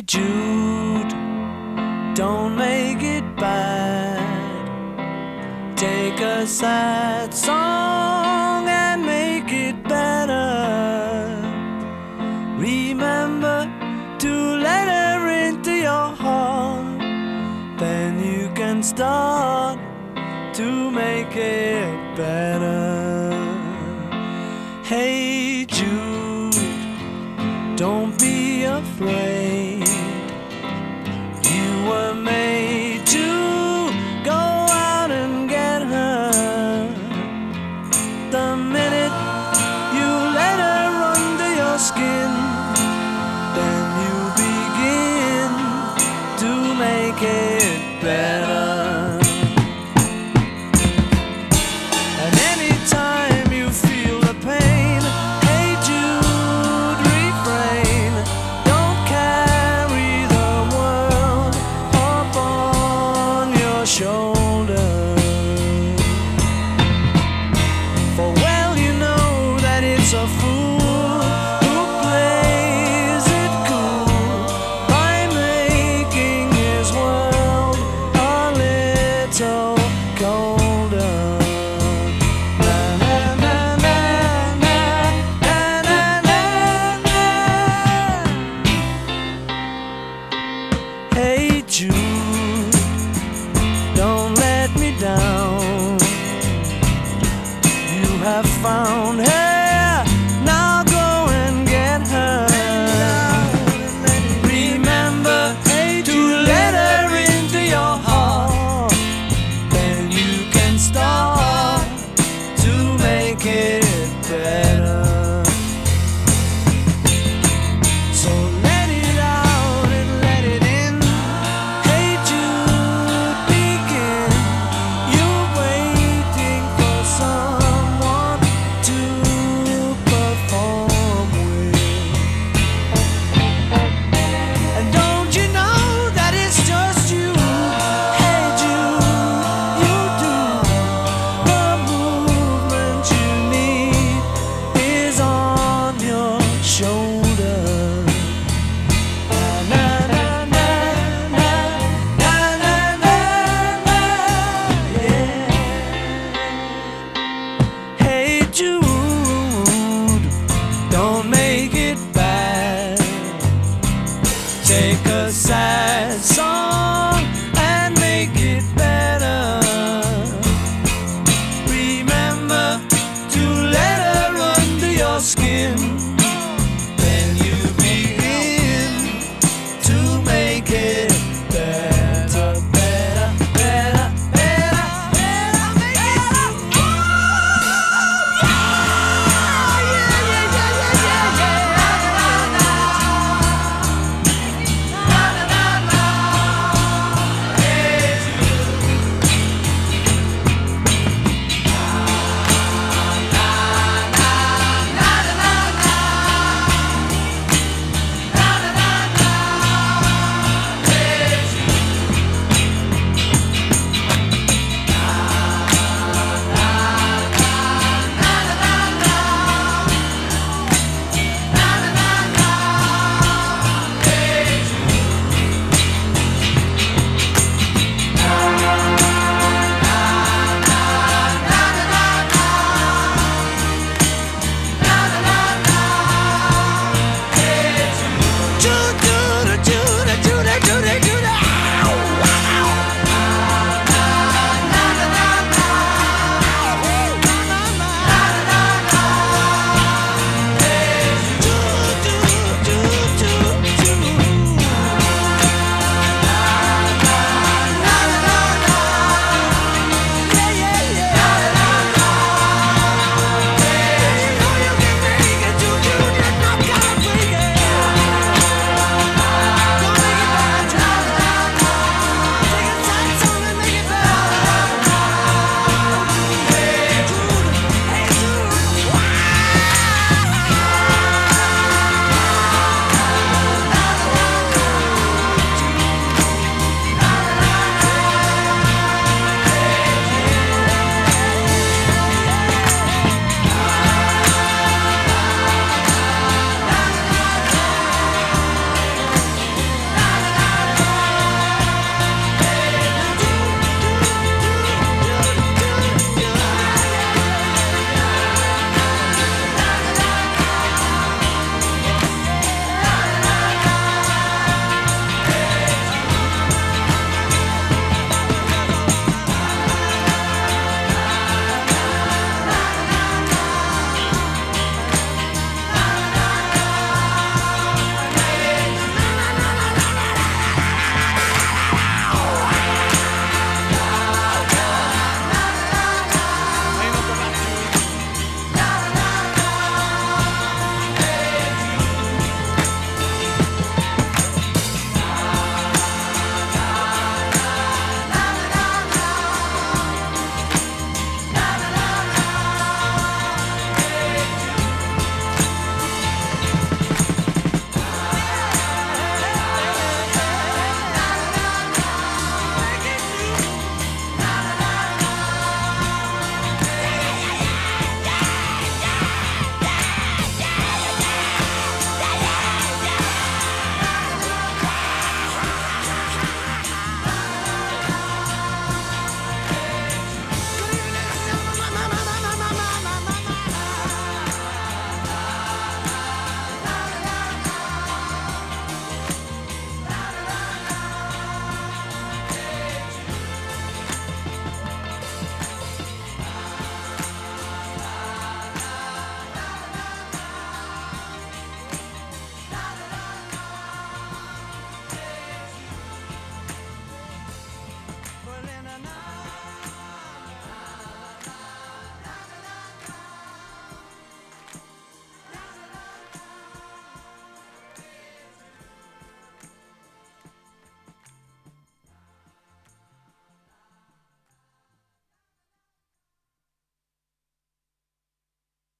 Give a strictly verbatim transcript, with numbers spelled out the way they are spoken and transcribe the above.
Jude, don't make it bad. Take a sad song and make it better. Remember to let her into your heart. Then you can start to make it better. Hey Jude, don't be afraid. You were made to go out and get her. The minute you let her under your skin, then you begin to make it better. And anytime you feel the pain, hey Jude, refrain. Don't carry the world up on your shoulder. For well you know that it's a fool who plays it cool by making his world a little colder. Na, na, na, na, na, na, na, na. Hey Jude, don't let me down. You have found her, now go and get her. Remember to let her into your heart. Then you can start to make it better. So let it out and let it in. Hey Jude, begin. You're waiting for someone to perform with. And don't you know that it's just you? Hey Jude, you do. The movement you need is on your shoulder. Na, na, na, na, na, na, na, na, yeah. Hey Jude, don't make it bad. Take a sad song and make it better. Remember to let her under your skin. Then you begin to make it better, better, better, better, better, make it better. Yeah, yeah, yeah, yeah, yeah, yeah. Na, na, na, na. Hey Jude,